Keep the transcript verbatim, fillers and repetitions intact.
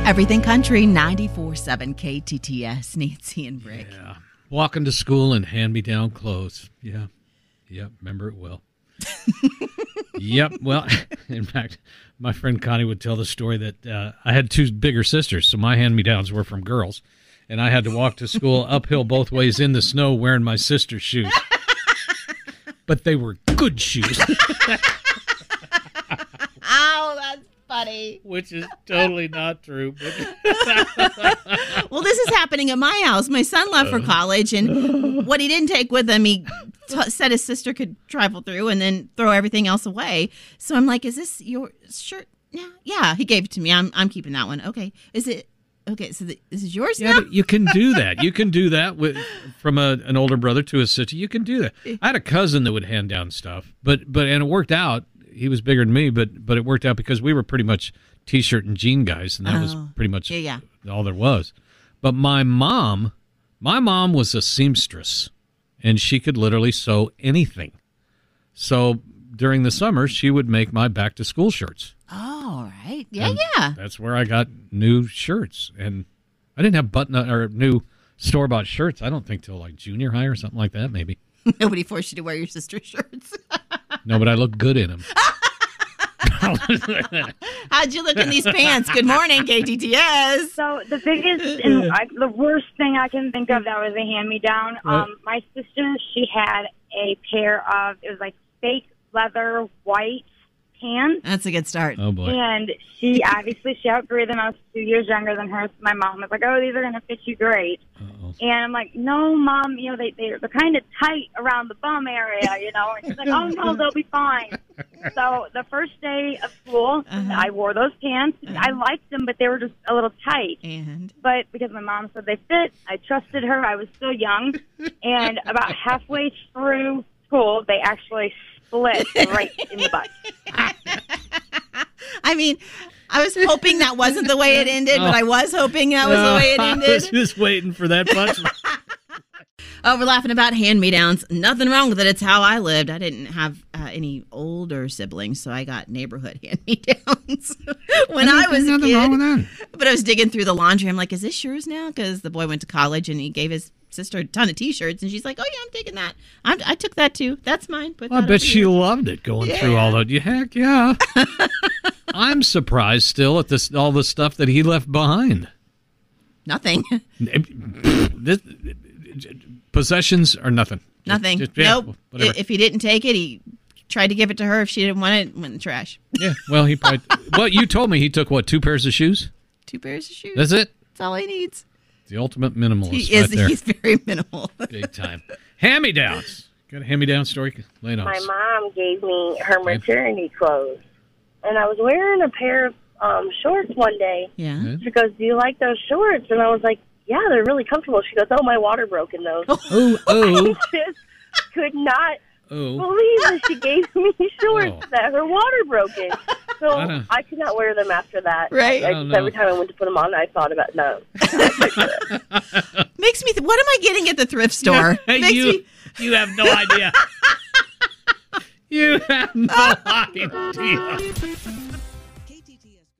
Everything Country, ninety-four point seven K T T S, Nancy and Rick. Yeah. Walking to school and hand-me-down clothes. Yeah. Yep. Remember it well. Yep. Well, in fact, my friend Connie would tell the story that uh, I had two bigger sisters, so my hand-me-downs were from girls, and I had to walk to school uphill both ways in the snow wearing my sister's shoes. But they were good shoes. Oh, that's funny. Which is totally not true. Well, this is happening at my house. My son left for college, and what he didn't take with him, he t- said his sister could travel through and then throw everything else away. So I'm like, is this your shirt? Yeah, yeah. He gave it to me. I'm I'm keeping that one. Okay. Is it? Okay, so the, this is yours yeah, now? But you can do that. You can do that with from a, an older brother to a sister. You can do that. I had a cousin that would hand down stuff, but but and it worked out. He was bigger than me, but but it worked out because we were pretty much T-shirt and jean guys, and that oh. was pretty much yeah, yeah. all there was. But my mom, my mom was a seamstress, and she could literally sew anything. So during the summer, she would make my back-to-school shirts. Oh, all right. Yeah, and yeah. That's where I got new shirts. And I didn't have button or new store-bought shirts, I don't think, till like junior high or something like that, maybe. Nobody forced you to wear your sister's shirts. No, but I look good in them. How'd you look in these pants? Good morning, K T T S. So the biggest and I, the worst thing I can think of that was a hand-me-down. Um, my sister, she had a pair of, it was like fake leather white pants. That's a good start. Oh, boy. And she obviously, she outgrew them. I was two years younger than her. So my mom was like, oh, these are going to fit you great. Uh-oh. And I'm like, no, Mom, you know, they, they're, they're kind of tight around the bum area, you know. And she's like, oh, no, they'll be fine. So the first day of school, uh-huh. I wore those pants. Uh-huh. I liked them, but they were just a little tight. And But because my mom said they fit, I trusted her. I was still young. And about halfway through school, they actually split right in the butt. I mean, I was hoping that wasn't the way it ended, but I was hoping that was the way it ended. I was just waiting for that punch. Oh, we're laughing about hand-me-downs. Nothing wrong with it. It's how I lived. I didn't have uh, any older siblings, so I got neighborhood hand-me-downs when I, I was a nothing kid. Wrong with that. But I was digging through the laundry. I'm like, is this yours now? Because the boy went to college, and he gave his sister a ton of T-shirts, and she's like, oh, yeah, I'm taking that. I'm, I took that, too. That's mine. Put Well, that I bet over she here. loved it going Yeah. through all that. Yeah, heck, yeah. I'm surprised still at this all the stuff that he left behind. Nothing. This, possessions are nothing. Just- Nothing. just- yeah, nope. whatever. If he didn't take it, he tried to give it to her. If she didn't want it, it went in the trash. Yeah, well, he probably. Well, you told me he took, what, two pairs of shoes? Two pairs of shoes. That's it? That's all he needs. The ultimate minimalist He is. right there. He's very minimal. Big time. Hand-me-downs. Got a hand-me-down story? Lay it on My us. mom gave me her maternity clothes, and I was wearing a pair of um, shorts one day. Yeah. Yeah. She goes, do you like those shorts? And I was like, yeah, they're really comfortable. She goes, oh, my water broke in those. Oh, oh, I just could not oh. believe that she gave me shorts Oh. that her water broke in. So I I, don't- could not wear them after that. Right. I, I I don't just, every know. time I went to put them on, I thought about, no. Makes me. Th- what am I getting at the thrift store? Makes you, me. you have no idea. You have no idea.